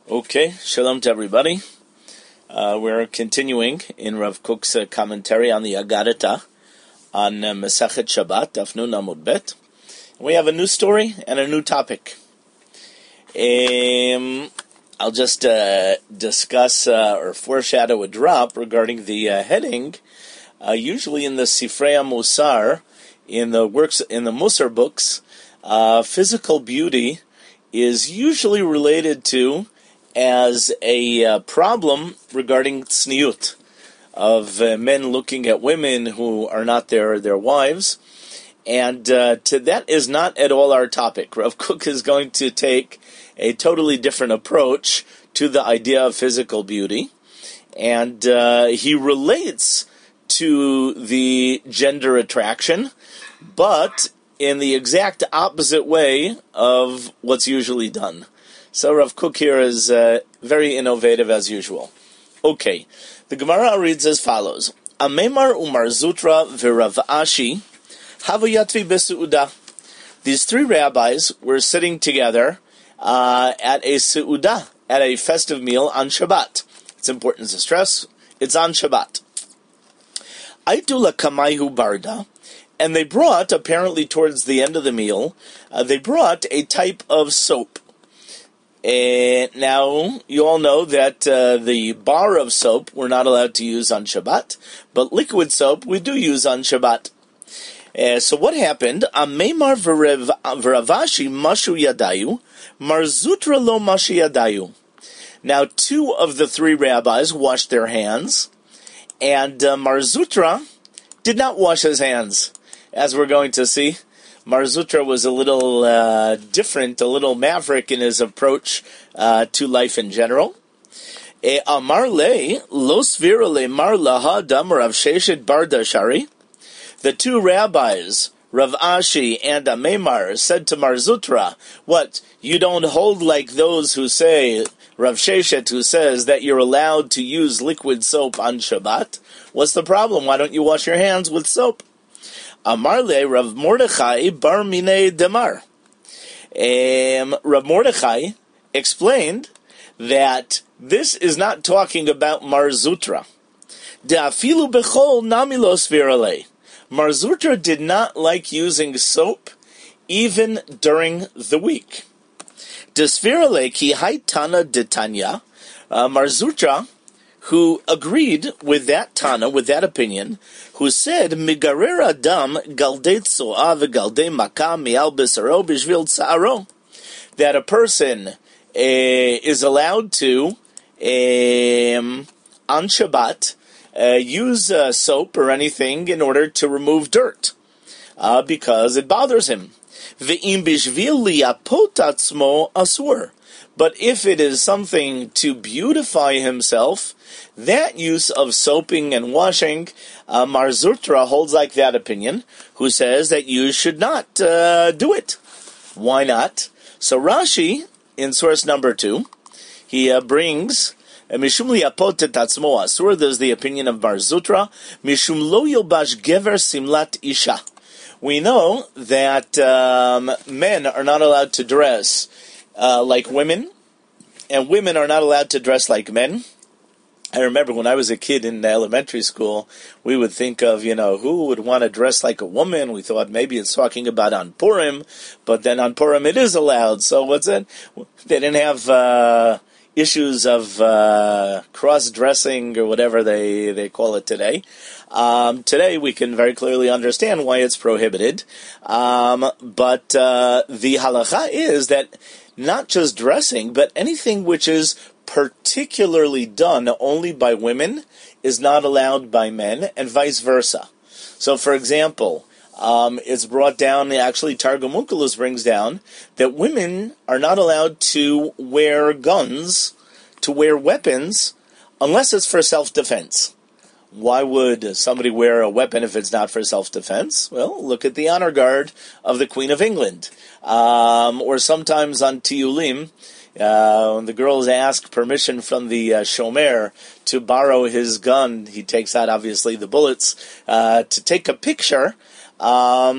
Okay, shalom to everybody. We're continuing in Rav Kook's commentary on the Agadata on Masechet Shabbat, Daf Nun Amud Bet. We have a new story and a new topic. I'll just discuss or foreshadow a drop regarding the heading. Usually in the Sifrei Musar, in the Musar books, physical beauty is usually related to as a problem regarding tzniut, of men looking at women who are not their wives. And that is not at all our topic. Rav Kook is going to take a totally different approach to the idea of physical beauty. And he relates to the gender attraction, but in the exact opposite way of what's usually done. So Rav Kook here is very innovative as usual. Okay, the Gemara reads as follows: Amemar Umar Zutra v'Rav Ashi Havayatvi beSeuda. These three rabbis were sitting together at a Seuda, at a festive meal on Shabbat. It's important to stress, it's on Shabbat. Aitula Kamayhu Barda, and they brought, apparently towards the end of the meal, they brought a type of soap. Now, you all know that the bar of soap we're not allowed to use on Shabbat, but liquid soap we do use on Shabbat. So what happened? Amemar v'Ravashi mashu yadayu, Marzutra lo mashi yadayu. Now, two of the three rabbis washed their hands, and Marzutra did not wash his hands, as we're going to see. Marzutra was a little different, a little maverick in his approach to life in general. Amar le lo svira le mar laha dam Rav Sheshet bar Dashari. The two rabbis, Rav Ashi and Amemar, said to Marzutra, "What, you don't hold like those who say, Rav Sheshet, who says that you're allowed to use liquid soap on Shabbat? What's the problem? Why don't you wash your hands with soap?" Amarle Rav Mordechai bar Minei Demar. Rav Mordechai explained that this is not talking about Marzutra. De'afilu bechol namilos virale. Marzutra did not like using soap even during the week. Desvirale ki haitana detanya. Marzutra, who agreed with that Tana, with that opinion, who said, Migarer Adam Galdei Tsoa v'Galdei Makah mi'al Besaro b'shvil tza'aro, that a person is allowed to, on Shabbat, use soap or anything in order to remove dirt, because it bothers him. Ve'im b'shvil liyapot atzmo asur. But if it is something to beautify himself, that use of soaping and washing, Marzutra holds like that opinion, who says that you should not do it. Why not? So Rashi, in source number 2, he brings, Mishum liyapot tatzmo asur, there's the opinion of Marzutra, Mishum lo yilbash gever simlat isha. We know that men are not allowed to dress like women, and women are not allowed to dress like men. I remember when I was a kid in elementary school, we would think of, who would want to dress like a woman? We thought maybe it's talking about on Purim, but then on Purim it is allowed. So what's it? They didn't have issues of cross-dressing or whatever they call it today. Today we can very clearly understand why it's prohibited. But the halacha is that not just dressing, but anything which is particularly done only by women is not allowed by men, and vice versa. So, for example, it's brought down, actually Targum Onkelos brings down, that women are not allowed to wear guns, to wear weapons, unless it's for self-defense. Why would somebody wear a weapon if it's not for self-defense? Well, look at the honor guard of the Queen of England. Or sometimes on Tiyulim, when the girls ask permission from the shomer to borrow his gun, he takes out, obviously, the bullets, to take a picture.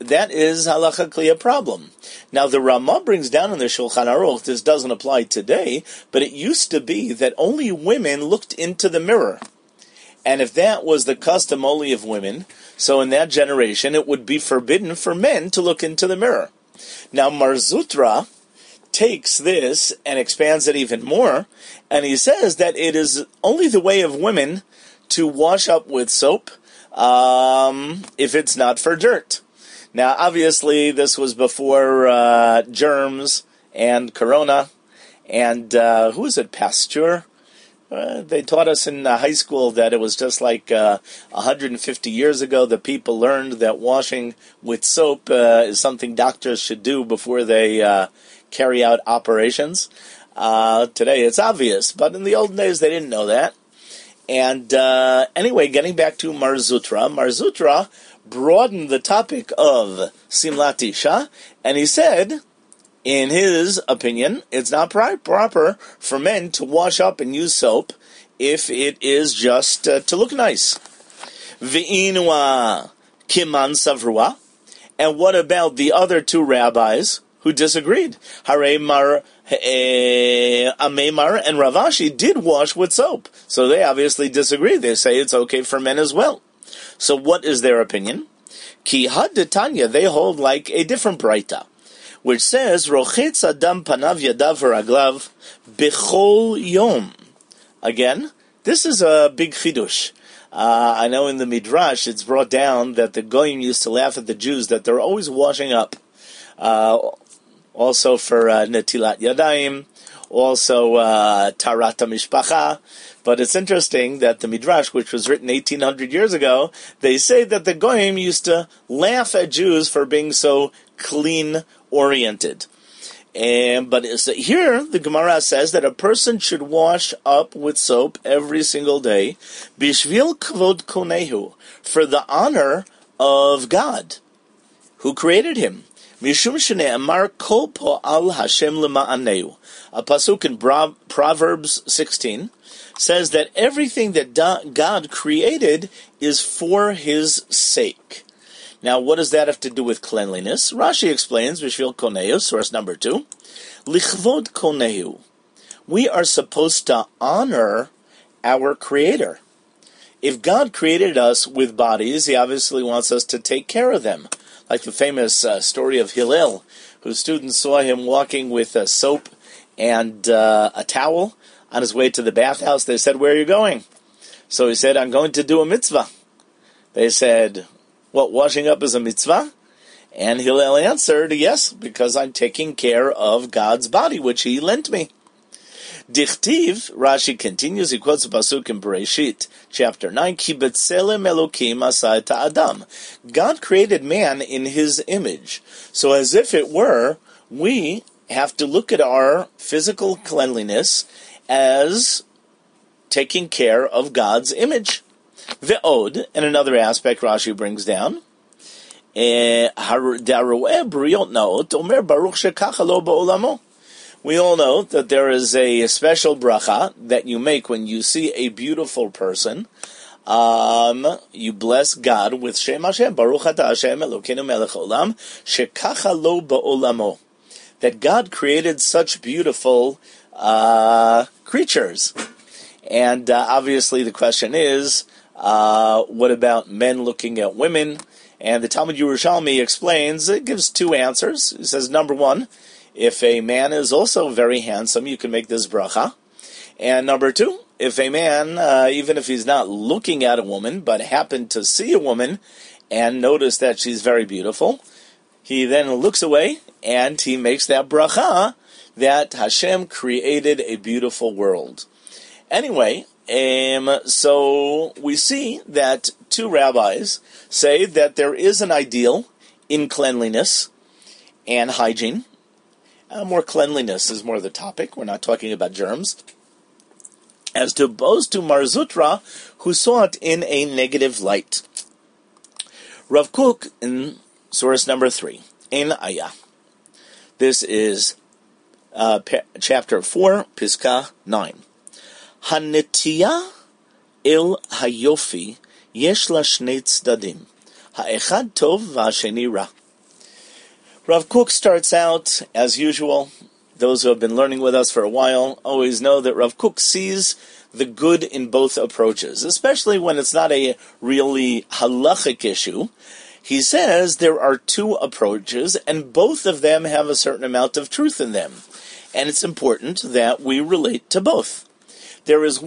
that is halachically a problem. Now, the Ramah brings down in the Shulchan Aruch, this doesn't apply today, but it used to be that only women looked into the mirror. And if that was the custom only of women, so in that generation it would be forbidden for men to look into the mirror. Now, Mar Zutra takes this and expands it even more, and he says that it is only the way of women to wash up with soap if it's not for dirt. Now, obviously, this was before germs and corona, and who is it, Pasteur? They taught us in high school that it was just like 150 years ago that people learned that washing with soap is something doctors should do before they carry out operations. Today it's obvious, but in the olden days they didn't know that. And anyway, getting back to Mar Zutra broadened the topic of Simlat Isha, and he said, in his opinion, it's not proper for men to wash up and use soap if it is just to look nice. V'inua kiman savrua. And what about the other two rabbis who disagreed? Amemar and Ravashi did wash with soap. So they obviously disagree. They say it's okay for men as well. So what is their opinion? Ki had Tanya, they hold like a different braita, which says, Rochetz Adam Panav Yadav Raglav Bechol Yom. Again, this is a big chidush. I know in the Midrash it's brought down that the Goyim used to laugh at the Jews that they're always washing up. Also for Netilat Yadayim, also Tarat HaMishpacha. But it's interesting that the Midrash, which was written 1800 years ago, they say that the Goyim used to laugh at Jews for being so clean-oriented. But here, the Gemara says that a person should wash up with soap every single day, bishvil kvod konehu, for the honor of God, who created him. Mishum shene'amar kol po'al Hashem lema'aneu. A pasuk in Proverbs 16 says that everything that God created is for His sake. Now, what does that have to do with cleanliness? Rashi explains, Vishvil Konehu, source number 2, Lichvod Konehu. We are supposed to honor our Creator. If God created us with bodies, He obviously wants us to take care of them. Like the famous story of Hillel, whose students saw him walking with soap and a towel on his way to the bathhouse. They said, "Where are you going?" So he said, "I'm going to do a mitzvah." They said, "What, washing up is a mitzvah?" And Hillel answered, "Yes, because I'm taking care of God's body, which He lent me." Dichtiv, Rashi continues, he quotes a pasuk in Bereshit, chapter 9, Ki b'tselem Elokim asah et ha'adam. God created man in His image. So as if it were, we have to look at our physical cleanliness as taking care of God's image. Ve'od, and another aspect Rashi brings down, we all know that there is a special bracha that you make when you see a beautiful person. You bless God with Shem Hashem, Baruch Atah Hashem Elokeinu melech olam, shekacha lo ba'olamo. That God created such beautiful creatures. And obviously the question is, what about men looking at women? And the Talmud Yerushalmi explains, it gives two answers. It says, number one, if a man is also very handsome, you can make this bracha. And number two, if a man, even if he's not looking at a woman, but happened to see a woman and notice that she's very beautiful, he then looks away and he makes that bracha that Hashem created a beautiful world. Anyway, so we see that two rabbis say that there is an ideal in cleanliness and hygiene. More cleanliness is more the topic. We're not talking about germs. As opposed to Mar Zutra, who saw it in a negative light. Rav Kook in source number 3, Ein Ayah. This is chapter 4, Piska 9. Hanetiya el hayofi yesh la shnei tzdadim. Ha'echad tov v'hasheni ra. Rav Kook starts out, as usual. Those who have been learning with us for a while always know that Rav Kook sees the good in both approaches, especially when it's not a really halachic issue. He says there are two approaches, and both of them have a certain amount of truth in them. And it's important that we relate to both. There is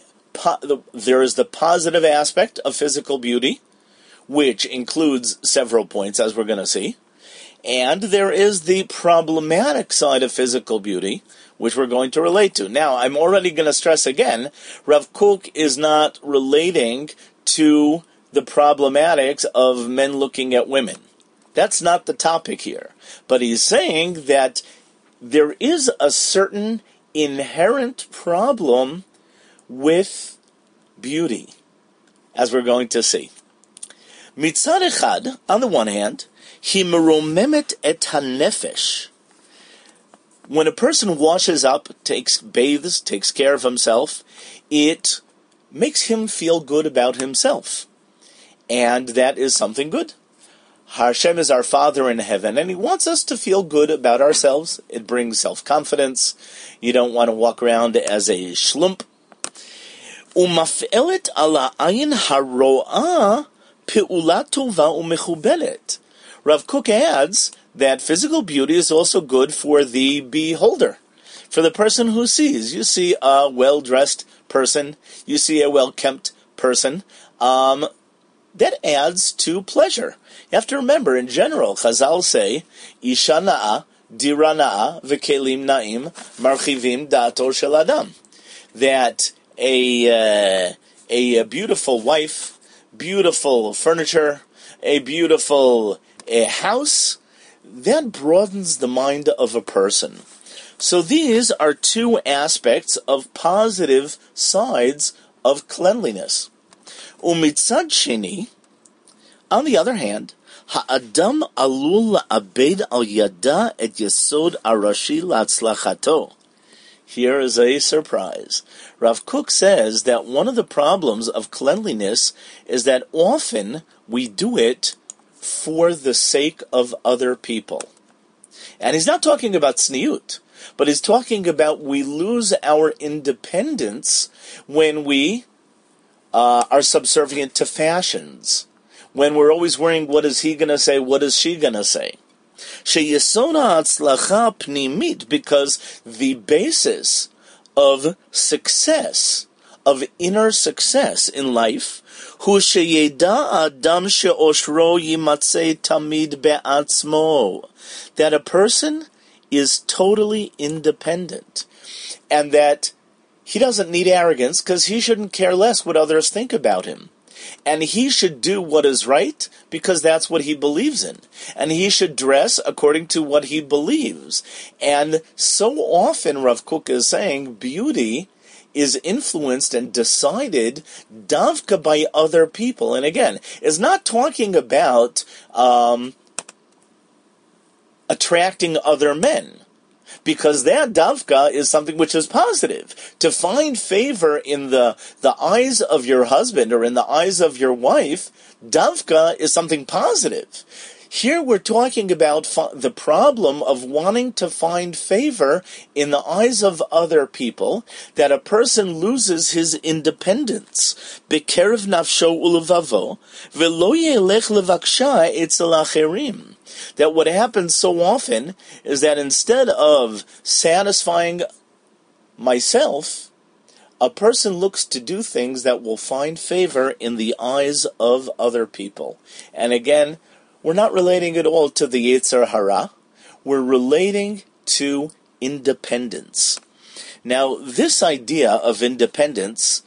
the positive aspect of physical beauty, which includes several points, as we're going to see. And there is the problematic side of physical beauty, which we're going to relate to. Now, I'm already going to stress again, Rav Kook is not relating to the problematics of men looking at women. That's not the topic here. But he's saying that there is a certain inherent problem with beauty, as we're going to see. Mitzad echad, on the one hand, Hi meromemet et hanefesh. When a person washes up, bathes, takes care of himself, it makes him feel good about himself. And that is something good. Hashem is our Father in heaven, and He wants us to feel good about ourselves. It brings self-confidence. You don't want to walk around as a shlump. Umaf'elet ala ayin haro'ah pe'ula tova umechubelet. Rav Kook adds that physical beauty is also good for the beholder, for the person who sees. You see a well-dressed person, you see a well-kempt person, that adds to pleasure. You have to remember, in general, Chazal say, Isha na'a, dira na'a, v'kelim na'im, marchivim da'ato shel adam. That a beautiful wife, beautiful furniture, a beautiful house, that broadens the mind of a person. So these are two aspects of positive sides of cleanliness. Umitzad sheni, on the other hand, ha'adam alul la'abed al yada et yesod arashi la'atzlachato. Here is a surprise. Rav Kook says that one of the problems of cleanliness is that often we do it for the sake of other people. And he's not talking about tzniut, but he's talking about we lose our independence when we are subservient to fashions, when we're always worrying what is he going to say, what is she going to say. Sheyesona atzlacha pnimit, because the basis of success, of inner success in life, hu sheyeda adam sheoshro yimatzei tamid be'atzmo, that a person is totally independent, and that he doesn't need arrogance because he shouldn't care less what others think about him. And he should do what is right because that's what he believes in. And he should dress according to what he believes. And so often Rav Kook is saying beauty is influenced and decided davka by other people. And again, is not talking about attracting other men, because that davka is something which is positive. To find favor in the eyes of your husband or in the eyes of your wife, davka is something positive. Here we're talking about the problem of wanting to find favor in the eyes of other people, that a person loses his independence. Bekerev nafsho ulevavo, velo yelech levaksha etzel acherim. That what happens so often is that instead of satisfying myself, a person looks to do things that will find favor in the eyes of other people. And again, we're not relating at all to the Yetzer Hara. We're relating to independence. Now, this idea of independence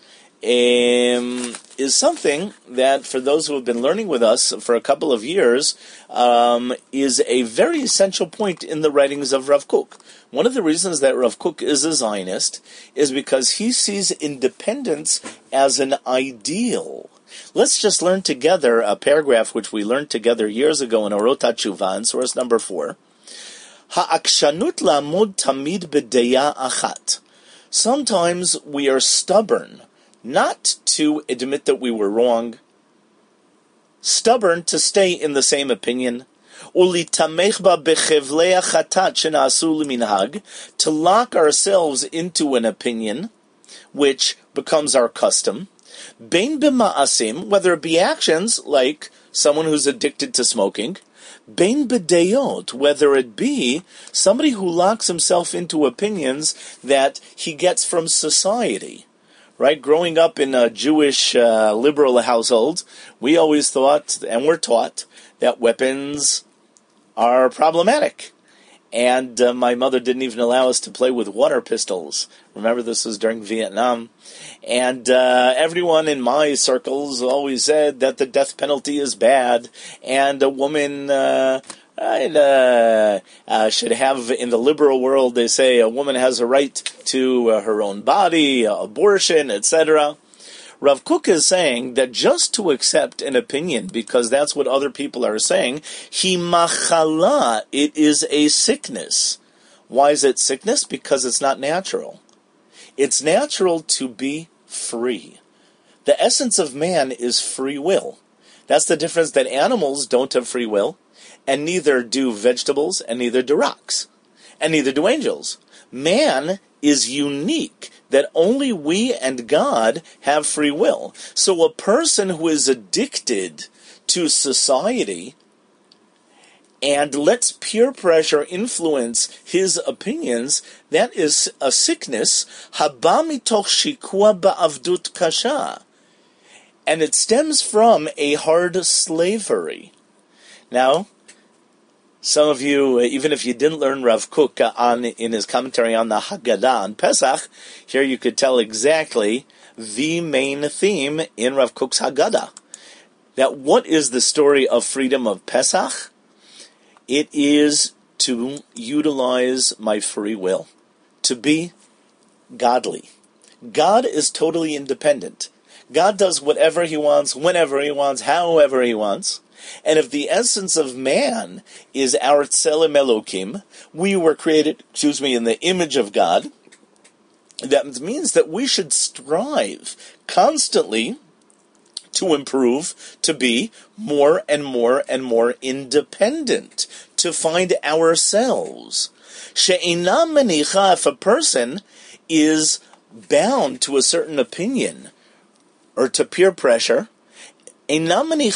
is something that, for those who have been learning with us for a couple of years, is a very essential point in the writings of Rav Kook. One of the reasons that Rav Kook is a Zionist is because he sees independence as an ideal. Let's just learn together a paragraph which we learned together years ago in Orot HaTshuva, in source number 4. Ha'akshanut la'amod tamid b'deya achat. Sometimes we are stubborn not to admit that we were wrong, stubborn to stay in the same opinion, ulitamech ba bechevlei hachatat shenasu leminhag, to lock ourselves into an opinion, which becomes our custom, bein b'ma'asim, whether it be actions like someone who's addicted to smoking, bein b'deyot, whether it be somebody who locks himself into opinions that he gets from society. Right? Growing up in a Jewish liberal household, we always thought, and we're taught, that weapons are problematic. And my mother didn't even allow us to play with water pistols. Remember, this was during Vietnam. And everyone in my circles always said that the death penalty is bad, and a woman should have, in the liberal world, they say a woman has a right to her own body, abortion, etc. Rav Kook is saying that just to accept an opinion, because that's what other people are saying, hi machala, it is a sickness. Why is it sickness? Because it's not natural. It's natural to be free. The essence of man is free will. That's the difference, that animals don't have free will, and neither do vegetables, and neither do rocks, and neither do angels. Man is unique, that only we and God have free will. So a person who is addicted to society and lets peer pressure influence his opinions, that is a sickness, haba mitoch shikua ba'avdut kasha. And it stems from a hard slavery. Now, some of you, even if you didn't learn Rav Kook in his commentary on the Haggadah on Pesach, here you could tell exactly the main theme in Rav Kook's Haggadah. That what is the story of freedom of Pesach? It is to utilize my free will, to be godly. God is totally independent. God does whatever he wants, whenever he wants, however he wants. And if the essence of man is our tselem Elokim, we were created, in the image of God, that means that we should strive constantly to improve, to be more and more and more independent, to find ourselves. She'inam menicha, if a person is bound to a certain opinion or to peer pressure, this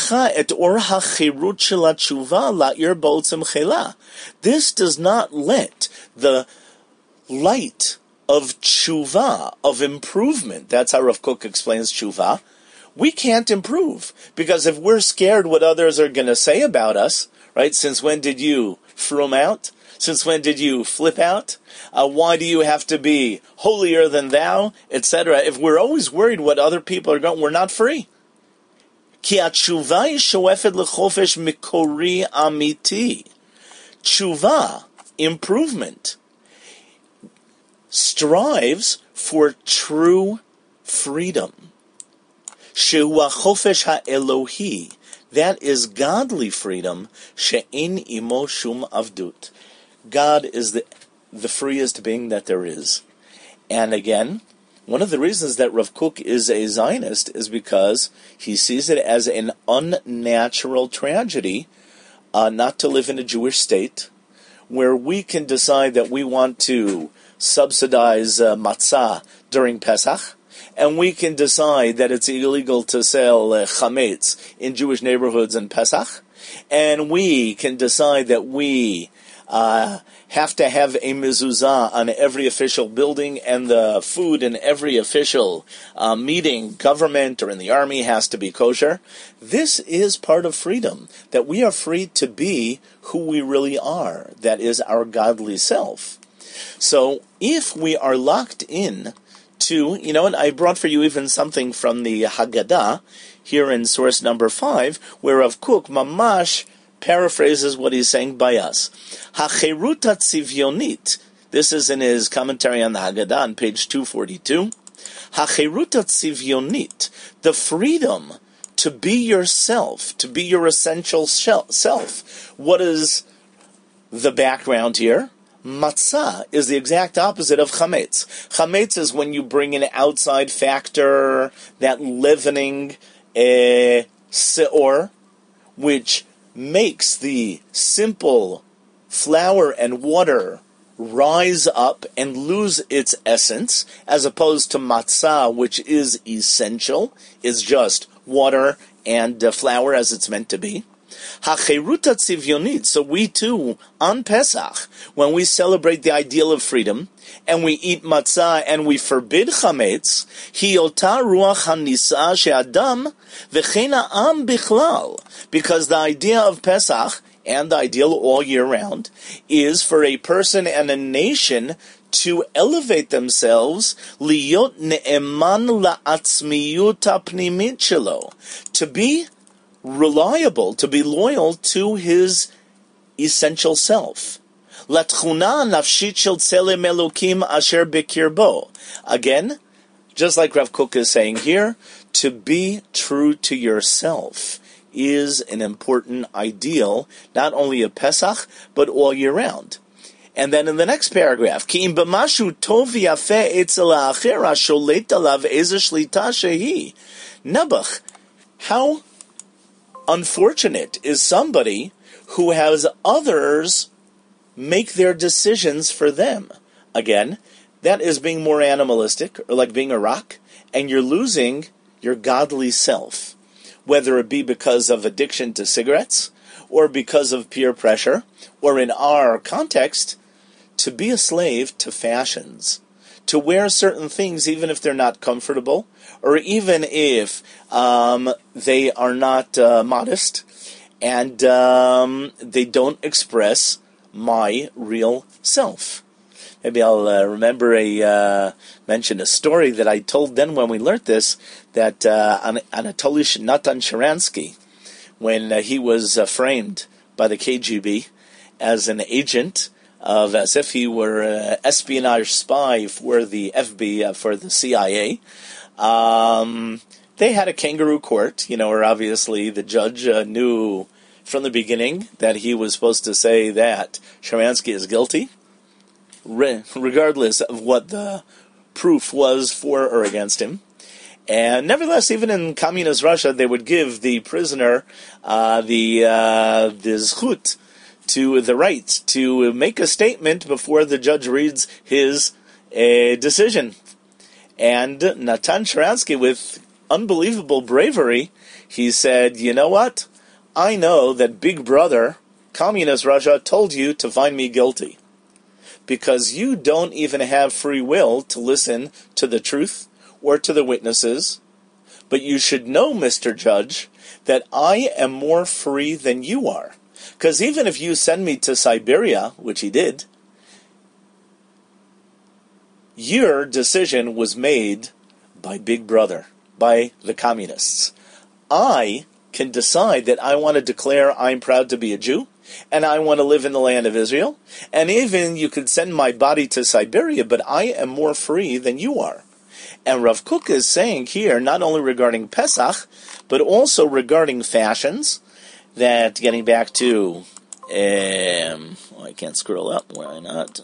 does not let the light of tshuva, of improvement, that's how Rav Kook explains tshuva, we can't improve. Because if we're scared what others are going to say about us, right, since when did you frum out? Since when did you flip out? Why do you have to be holier than thou, etc.? If we're always worried what other people are going, we're not free. Ki atshuva shoefet lechofesh mikori amiti. Tshuva, improvement, strives for true freedom. Shehu achofesh ha'elohi. That is godly freedom. She'in imo shum avdut. God is the freest being that there is. And again, one of the reasons that Rav Kook is a Zionist is because he sees it as an unnatural tragedy not to live in a Jewish state where we can decide that we want to subsidize matzah during Pesach, and we can decide that it's illegal to sell chametz in Jewish neighborhoods in Pesach, and we can decide that we have to have a mezuzah on every official building, and the food in every official meeting, government or in the army, has to be kosher. This is part of freedom, that we are free to be who we really are. That is our godly self. So if we are locked in to, and I brought for you even something from the Haggadah, here in source number 5, where Rav Kook mamash paraphrases what he's saying by us. Hacherut hatzivionit. This is in his commentary on the Haggadah on page 242. Hacherut hatzivionit. The freedom to be yourself, to be your essential self. What is the background here? Matzah is the exact opposite of chametz. Chametz is when you bring an outside factor, that leavening seor, which makes the simple flour and water rise up and lose its essence, as opposed to matzah, which is essential, is just water and flour as it's meant to be. HaCheruta Tzivyonit, so we too, on Pesach, when we celebrate the ideal of freedom, and we eat matzah and we forbid chametz, Hiyota Ruach HaNisa She'adam V'chein Ha'am Bichlal, because the idea of Pesach, and the ideal all year round, is for a person and a nation to elevate themselves, liyot ne'eman la'atzmiyut ha'pnimit shelo, to be reliable, to be loyal to his essential self. Latchuna nafshit shel tzelem elokim asher bekirbo. Again, just like Rav Kook is saying here, to be true to yourself is an important ideal, not only of Pesach, but all year round. And then in the next paragraph, Ki im b'mashu tov yafeh etzel ha'acher sholet alav eze shlita shehi. Nebuch, how unfortunate is somebody who has others make their decisions for them. Again, that is being more animalistic, or like being a rock, and you're losing your godly self, whether it be because of addiction to cigarettes, or because of peer pressure, or in our context, to be a slave to fashions, to wear certain things even if they're not comfortable, or even if they are not modest, and they don't express my real self. Maybe I'll mention a story that I told then when we learned this, that Anatoly Natan Sharansky, when he was framed by the KGB as an agent of, as if he were an espionage spy for the FBI, for the CIA, they had a kangaroo court, where obviously the judge knew from the beginning that he was supposed to say that Sharansky is guilty, regardless of what the proof was for or against him. And nevertheless, even in communist Russia, they would give the prisoner the zchut, to the right to make a statement before the judge reads his decision. And Natan Sharansky, with unbelievable bravery, he said, "You know what? I know that Big Brother, communist Russia, told you to find me guilty, because you don't even have free will to listen to the truth or to the witnesses. But you should know, Mr. Judge, that I am more free than you are. Because even if you send me to Siberia," which he did, "your decision was made by Big Brother, by the communists. I can decide that I want to declare I'm proud to be a Jew, and I want to live in the land of Israel, and even you could send my body to Siberia, but I am more free than you are." And Rav Kook is saying here, not only regarding Pesach, but also regarding fashions, that getting back to, I can't scroll up, why not?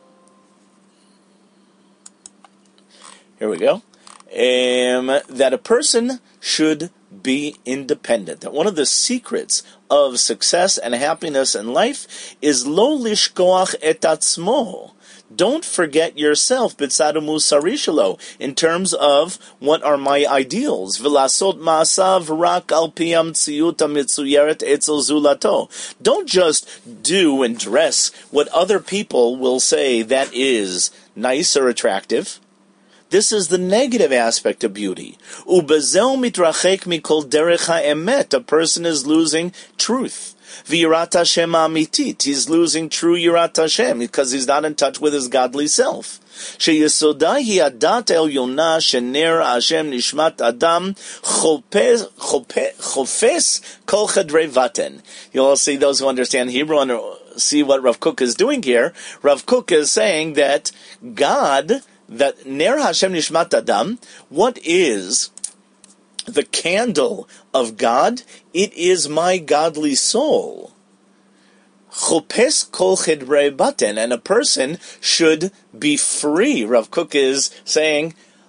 Here we go. That a person should be independent. That one of the secrets of success and happiness in life is lo lishkoach et atzmo. Don't forget yourself, bitzad musari shelo, in terms of what are my ideals. V'lasot ma'asav rak al piyam tziyut hamitzuyeret etzel zulato. Don't just do and dress what other people will say that is nice or attractive. This is the negative aspect of beauty. Ubezeu mitrachek mikol derech ha'emet. A person is losing truth. V'yirat Hashem amitit. He's losing true yirat Hashem because he's not in touch with his godly self. Sheyesoda hi adat elyona shener Hashem nishmat adam chofes kol chedrei vaten. You'll see those who understand Hebrew and see what Rav Kook is doing here. Rav Kook is saying that God, that ner Hashem nishmat adam, what is the candle of God? It is my godly soul. Chopes kol chedrei baten, and a person should be free. Rav Kook is saying,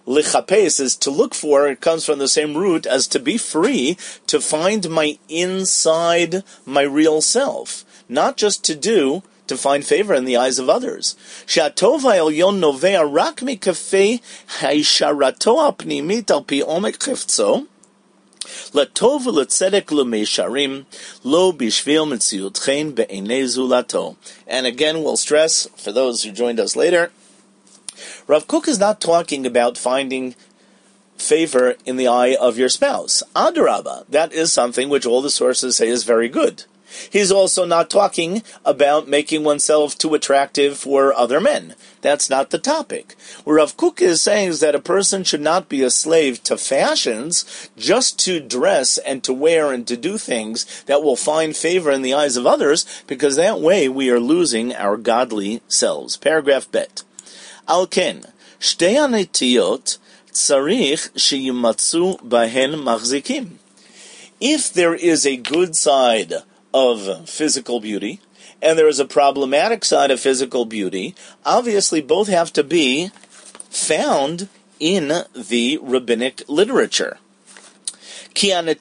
lichapes is to look for. It comes from the same root as to be free, to find my inside, my real self. Not just to find favor in the eyes of others. She'atov ha'elyon novea rak mikafei ha'isharato ha'pnimit al pi omek chefzo, latov u'letzedek l'meisharim, lo bishvil metziut chen be'enei zulato. And again, we'll stress, for those who joined us later, Rav Kook is not talking about finding favor in the eye of your spouse. Adarabah, that is something which all the sources say is very good. He's also not talking about making oneself too attractive for other men. That's not the topic. What Rav Kook is saying is that a person should not be a slave to fashions just to dress and to wear and to do things that will find favor in the eyes of others, because that way we are losing our godly selves. Paragraph Bet. Al ken, shtei hanetiyot tzarich sheyimatzu bahen machzikim. If there is a good side of physical beauty, and there is a problematic side of physical beauty, obviously both have to be found in the rabbinic literature. Here Rav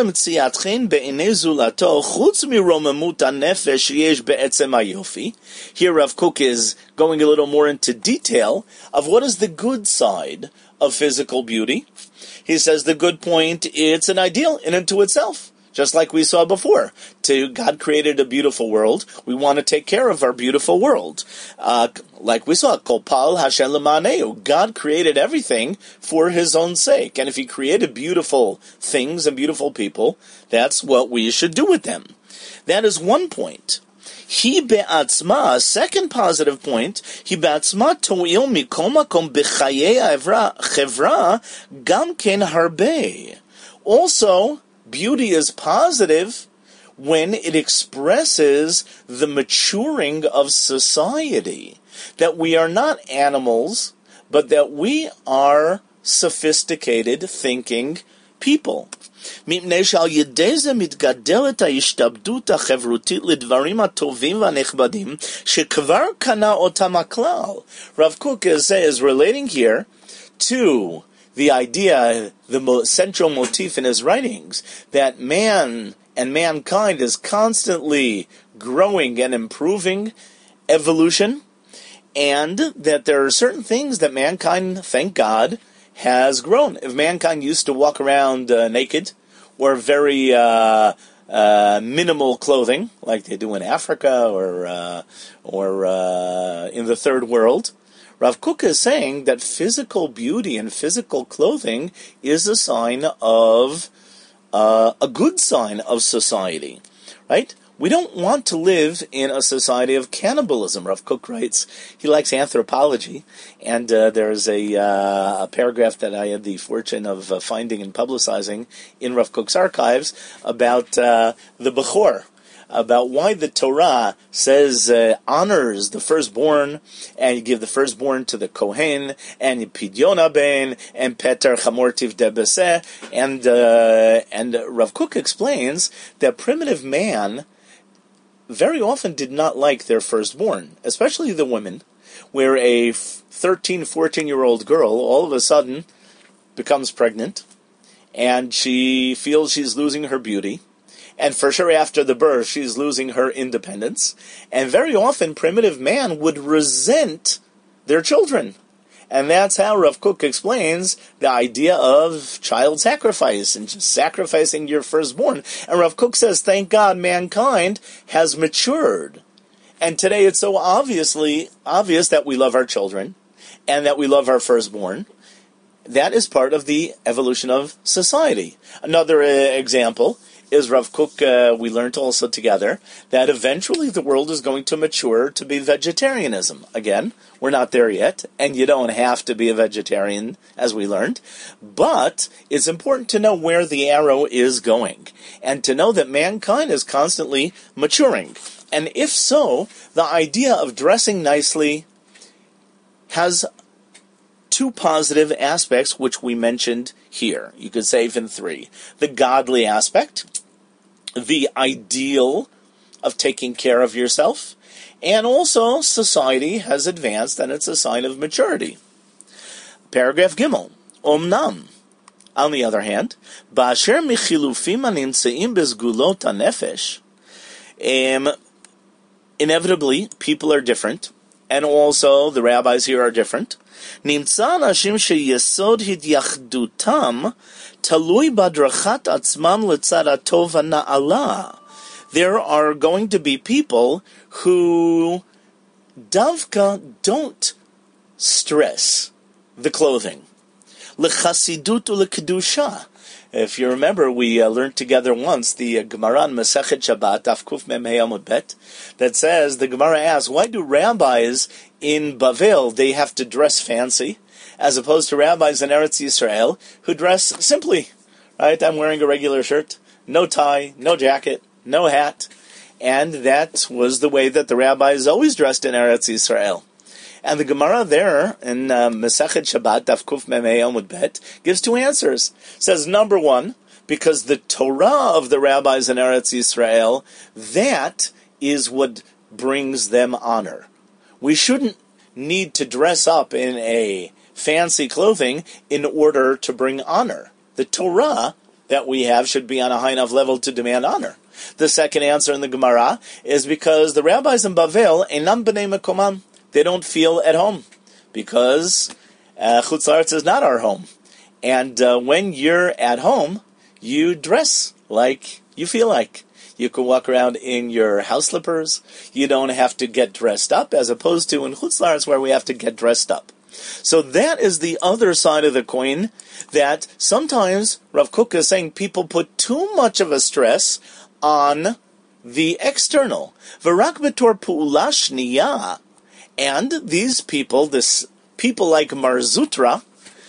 Kook is going a little more into detail of what is the good side of physical beauty. He says the good point, it's an ideal in and to itself. Just like we saw before. God created a beautiful world. We want to take care of our beautiful world. Like we saw, Kol Pal Hashem L'Maneu. God created everything for His own sake. And if He created beautiful things and beautiful people, that's what we should do with them. That is one point. He be'atzma, second positive point, he be'atzma to'il mikol makom b'chayei ha'chevra gam ken harbe. Also, beauty is positive when it expresses the maturing of society. That we are not animals, but that we are sophisticated, thinking people. מפני שעל ידי זה מתגדלת ההשתעבדות החברותית לדברים הטובים והנכבדים שכבר קנה אותם הכלל. Rav Kook is relating here to the idea, the central motif in his writings, that man and mankind is constantly growing and improving, evolution, and that there are certain things that mankind, thank God, has grown. If mankind used to walk around naked, or very minimal clothing, like they do in Africa or in the third world, Rav Kook is saying that physical beauty and physical clothing is a sign of a good sign of society, right? We don't want to live in a society of cannibalism. Rav Kook writes, he likes anthropology, and there's a paragraph that I had the fortune of finding and publicizing in Rav Kook's archives about the Bechor, about why the Torah says honors the firstborn, and you give the firstborn to the Kohen, and Pidyon ben, and Peter Chamortiv Debeseh, and Rav Kook explains that primitive man very often did not like their firstborn, especially the women, where a 13, 14-year-old girl all of a sudden becomes pregnant, and she feels she's losing her beauty, and for sure after the birth she's losing her independence, and very often primitive man would resent their children. And that's how Rav Kook explains the idea of child sacrifice and just sacrificing your firstborn. And Rav Kook says, thank God mankind has matured. And today it's so obvious that we love our children and that we love our firstborn. That is part of the evolution of society. Another example is Rav Kook, we learned also together, that eventually the world is going to mature to be vegetarianism. Again, we're not there yet, and you don't have to be a vegetarian, as we learned, but it's important to know where the arrow is going, and to know that mankind is constantly maturing. And if so, the idea of dressing nicely has two positive aspects, which we mentioned here. You could say even three. The godly aspect, the ideal of taking care of yourself, and also society has advanced and it's a sign of maturity. Paragraph Gimel. Omnam. On the other hand, Ba'asher michilufim aninseim bezgulot hanefesh. Inevitably, people are different, and also the rabbis here are different. Nimtza anashim sheyesod hidyachdutam talui badrachat atzmam letzad atov hana'ala. There are going to be people who davka don't stress the clothing. Lechasidut ulekedusha. If you remember, we learned together once the Gemara in Masechet Shabbat, Daf Kuf Mem Hey Amud Bet, that says, the Gemara asks, why do rabbis in Bavel, they have to dress fancy, as opposed to rabbis in Eretz Yisrael, who dress simply, right? I'm wearing a regular shirt, no tie, no jacket, no hat, and that was the way that the rabbis always dressed in Eretz Yisrael. And the Gemara there in Masechet Shabbat, Daf Kuf Mem Hey Amud Bet, gives two answers. It says, number one, because the Torah of the rabbis in Eretz Yisrael, that is what brings them honor. We shouldn't need to dress up in a fancy clothing in order to bring honor. The Torah that we have should be on a high enough level to demand honor. The second answer in the Gemara is because the rabbis in Bavel, Einam b'nei mekomam, they don't feel at home, because Chutz La'aretz is not our home. And when you're at home, you dress like you feel like. You can walk around in your house slippers. You don't have to get dressed up, as opposed to in Chutz La'aretz where we have to get dressed up. So that is the other side of the coin, that sometimes Rav Kook is saying people put too much of a stress on the external. V'rak b'tor pu'ula shniyah. And these people, people like Mar Zutra,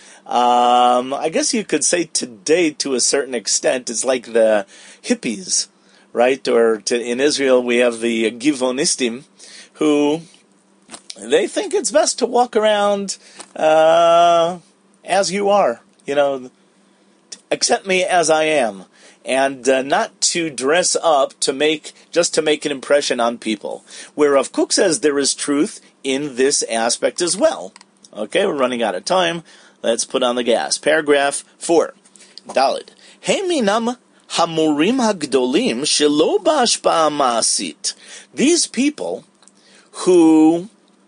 I guess you could say today to a certain extent, it's like the hippies, right? Or in Israel we have the Givonistim, who they think it's best to walk around as you are, accept me as I am, and not to dress up to make an impression on people. Where Rav Kook says there is truth in this aspect as well. Okay, we're running out of time. Let's put on the gas. Paragraph 4. Daled. Heminam hamurim hagdolim shelo ba'ashpa'a ma'asit. These people who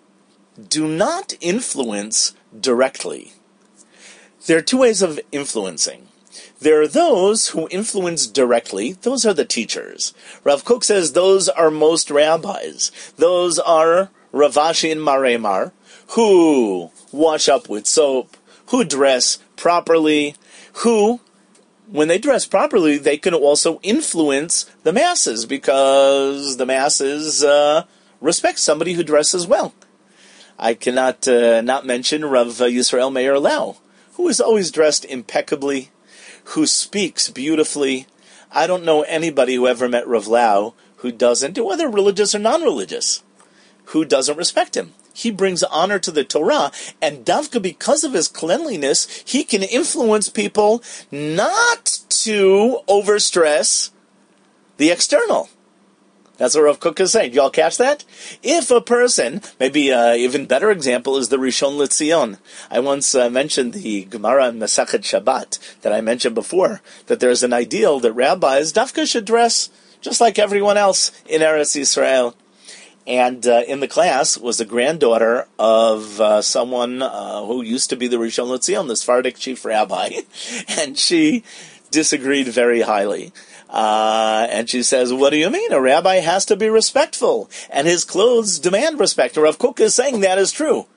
do not influence directly. There are two ways of influencing. There are those who influence directly. Those are the teachers. Rav Kook says those are most rabbis. Those are Rav Ashi and Maremar, who wash up with soap, who dress properly, who, when they dress properly, they can also influence the masses, because the masses respect somebody who dresses well. I cannot not mention Rav Yisrael Meir Lau, who is always dressed impeccably, who speaks beautifully. I don't know anybody who ever met Rav Lau who doesn't, whether religious or non-religious, who doesn't respect him. He brings honor to the Torah, and davka, because of his cleanliness, he can influence people not to overstress the external. That's what Rav Kook is saying. Y'all catch that? If a person, maybe an even better example is the Rishon LeZion. I once mentioned the Gemara in Masechet Shabbat that I mentioned before, that there's an ideal that rabbis, davka, should dress just like everyone else in Eretz Yisrael. And in the class was the granddaughter of someone who used to be the Rishon LeZion, the Sephardic chief rabbi, and she disagreed very highly. And she says, what do you mean? A rabbi has to be respectful, and his clothes demand respect. Rav Kook is saying that is true.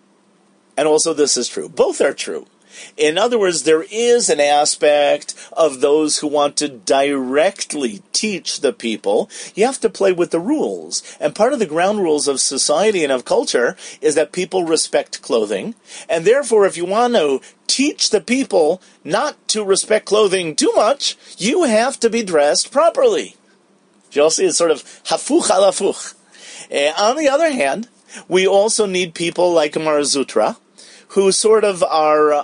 And also this is true. Both are true. In other words, there is an aspect of those who want to directly teach the people. You have to play with the rules. And part of the ground rules of society and of culture is that people respect clothing. And therefore, if you want to teach the people not to respect clothing too much, you have to be dressed properly. You'll see it's sort of hafuch al hafuch. On the other hand, we also need people like Mar Zutra, who sort of are,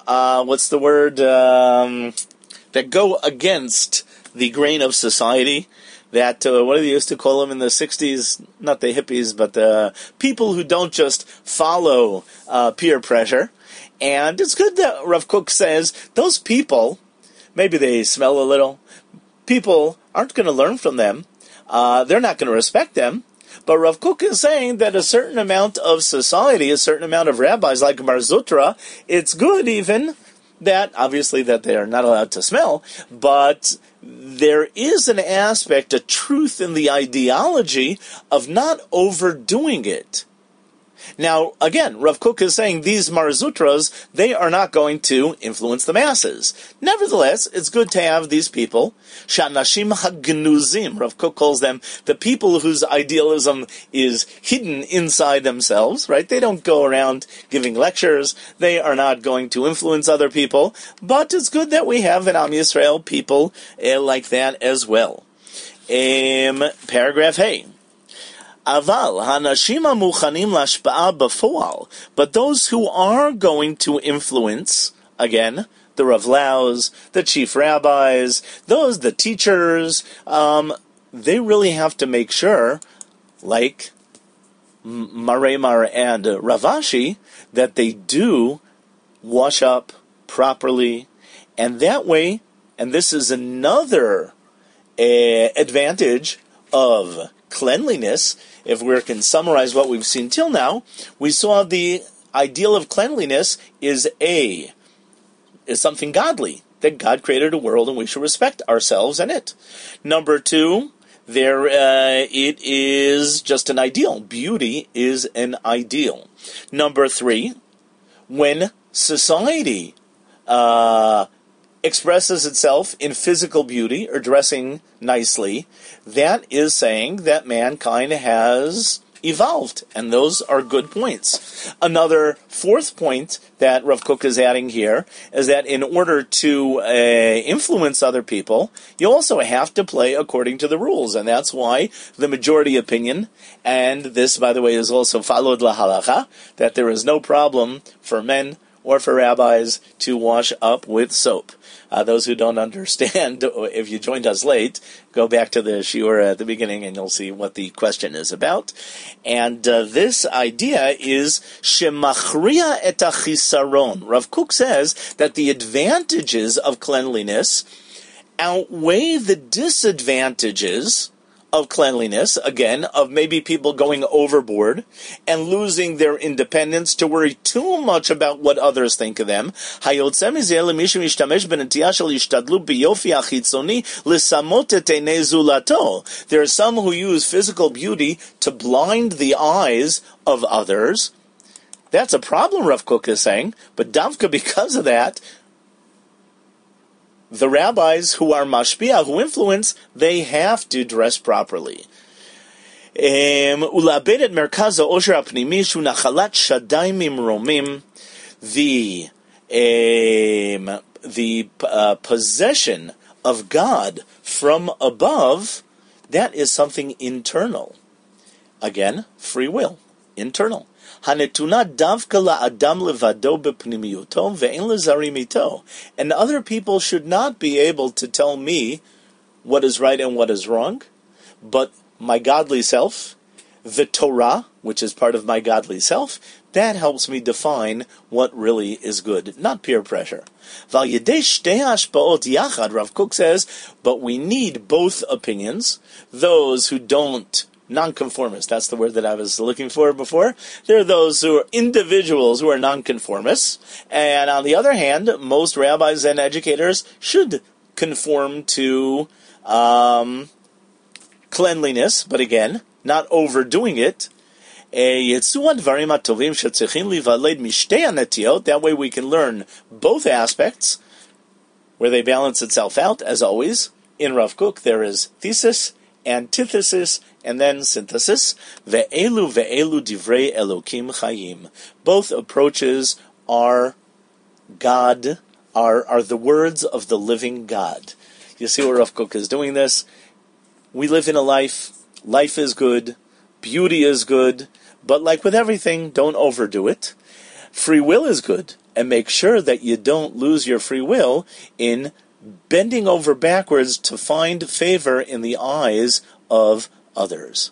that go against the grain of society, that, what do they used to call them in the 60s? Not the hippies, but the people who don't just follow peer pressure. And it's good that Rav Kook says those people, maybe they smell a little, people aren't going to learn from them. They're not going to respect them. But Rav Kook is saying that a certain amount of society, a certain amount of rabbis like Mar Zutra, it's good even that, obviously, that they are not allowed to smell, but there is an aspect, a truth in the ideology of not overdoing it. Now, again, Rav Kook is saying these Mar Zutras, they are not going to influence the masses. Nevertheless, it's good to have these people, Shanashim HaGnuzim, Rav Kook calls them the people whose idealism is hidden inside themselves, right? They don't go around giving lectures, they are not going to influence other people, but it's good that we have in Am Yisrael people like that as well. Paragraph Hey. Aval hanashim hamuchanim lashpa'a b'foal, but those who are going to influence, again, the Rav Laus, the chief rabbis, the teachers, they really have to make sure, like Maremar and Ravashi, that they do wash up properly, and that way, and this is another advantage of cleanliness. If we can summarize what we've seen till now, we saw the ideal of cleanliness is something godly, that God created a world and we should respect ourselves and it. Number two, it is just an ideal. Beauty is an ideal. Number three, when society expresses itself in physical beauty or dressing nicely, that is saying that mankind has evolved, and those are good points. Another fourth point that Rav Kook is adding here is that in order to influence other people, you also have to play according to the rules, and that's why the majority opinion, and this, by the way, is also followed lahalacha, that there is no problem for men or for rabbis to wash up with soap. Those who don't understand, if you joined us late, go back to the shiur at the beginning and you'll see what the question is about. And this idea is shemachria et achisaron. Rav Kook says that the advantages of cleanliness outweigh the disadvantages of cleanliness, again, of maybe people going overboard and losing their independence to worry too much about what others think of them. There are some who use physical beauty to blind the eyes of others. That's a problem, Rav Kook is saying, but davka because of that, the rabbis who are mashpia, who influence, they have to dress properly. The possession of God from above, that is something internal. Again, free will, internal. And other people should not be able to tell me what is right and what is wrong, but my godly self, the Torah, which is part of my godly self, that helps me define what really is good, not peer pressure. Rav Kook says, but we need both opinions. Those who don't, nonconformists, that's the word that I was looking for before. There are those who are individuals who are nonconformists, and on the other hand, most rabbis and educators should conform to cleanliness, but again, not overdoing it. That way we can learn both aspects, where they balance itself out, as always. In Rav Kook, there is thesis, antithesis, and then synthesis. Ve'elu divrei Elokim chayim. Both approaches are God, are the words of the living God. You see where Rav Kook is doing this? We live in a life is good, beauty is good, but like with everything, don't overdo it. Free will is good, and make sure that you don't lose your free will in bending over backwards to find favor in the eyes of others.